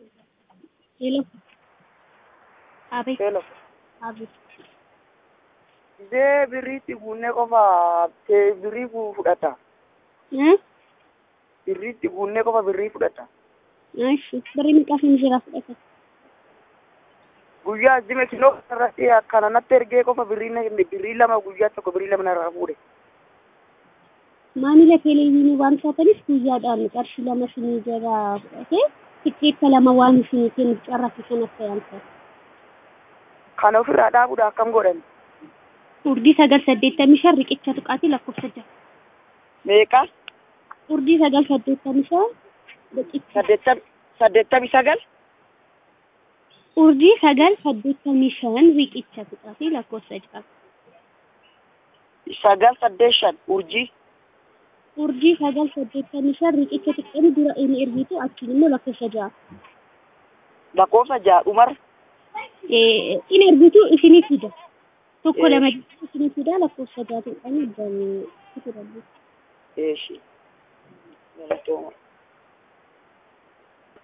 Hello. Abi. Hello. Abi. Dee birriitti guunnee qofa birrii fudhata. Birriitti guunnee qofa birrii fudhata. Nice. Bari meeqa fi jira fudhata? Guyyaa jime kinoo irratti akkana natti ergee qofa birrii lama guyyaa tokko birrii lama narraa fuudhe. Maamila televiziyoonii waan taataniif guyyaadhaan qarshii lama isinii jala fudhatee tikkeetta lama waan isinii kennuuf carraaqqii kanatti yaamsa. Kana ofirraa dhaabuudhaaf akkam godhan? Urdii 985 riqicha tuqaatii lakkoofsa jaha. Meeqa? Urdii 985 riqicha. 89. Urdii 985 riqicha tuqaatii lakkoofsa jaha. 985 urjii. Urjii 985 riqicha tuqaatii dura inni ergitu achiin immoo lakkoofsa jaha. Lakkoofsa jaha dhumar. In ergitu isinii fida. Tokko lama isinii fida lakkoofsa jaha tuqanii iddoo itti darbu. Eeshi. Galatooma.